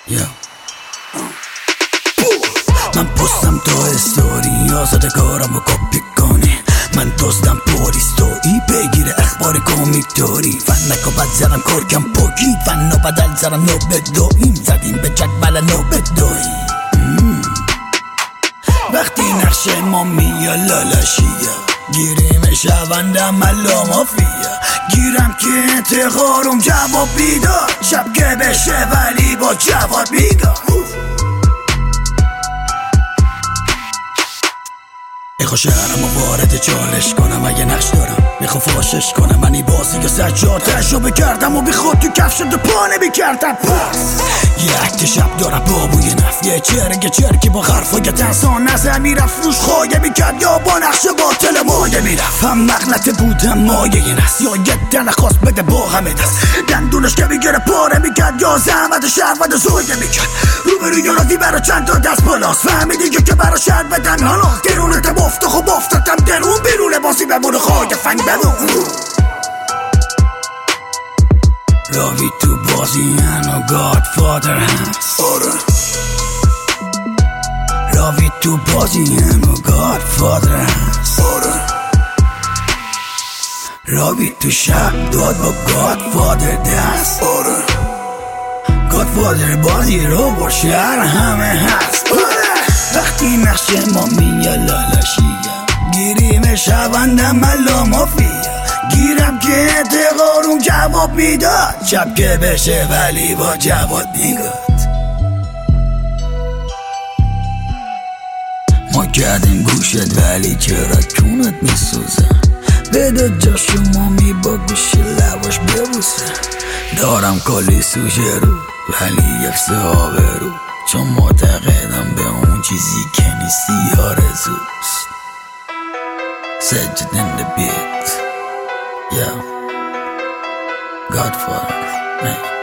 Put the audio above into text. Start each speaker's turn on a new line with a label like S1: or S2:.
S1: من پستم تا استوری آزاده کارم و کپی کنی. من دوستم پوریستویی بگیره اخبار کمیکتوری. فن نکو بد زرم کرکم پوکی فن نو بدل زرم نو بدویم زدیم به جدول نو بدویم. وقتی نقش ما میا لالاشیه گیریم شوندم ملا مافیا. گیرم که انتقارم جواب بیدار شب که بشه ولی با جواب بیدار. میخوا شهرم و وارد چالش کنم اگه نقش دارم میخوا فاشش کنم. منی بازی و سجاد تجربه کردم و بی خود تو کف شد و پا نمیکردم. یه عکت شب دارم بابوی نفت یه چرکی با حرفای تنسا نظر میرفت روش خواهی میکرد یا با نقش باطل مایه میرفت. هم مغلطه بودم مایه نست یا یه دن خواست بده با همه دست دندونش که میگره پاره میکرد یا زحمت شهروند زویه میکرد. روبروی یارادی برا چند تا دست بالاست فهمیدی که برا شهر بدن حالا درونت بافت خب افتادم درون بیرون بازی بمونه خواهی فنگ بمون. راوی تو بازی هنو گادفادر هست. راوی تو بازی هنو گادفادر هست. راوی تو شب داد با گادفادر دست. گادفادر بازی رو با شهر همه هست. وقتی نقش ما میگه لالاشیه گیریم شوندم ملا مافیا. گیرم که انتقارم جواب میداد شب که بشه ولی با جواب میگاد. ما کردیم گوشت ولی چرا کونت میسوزه. بده جا شما با گوش لواش ببوسه. دارم کلی سوژه رو ولی افسه آبرو چون معتقدم به اون چیزی که نیستی آرزوست. سجد in the beat. Yeah, Godfather, man.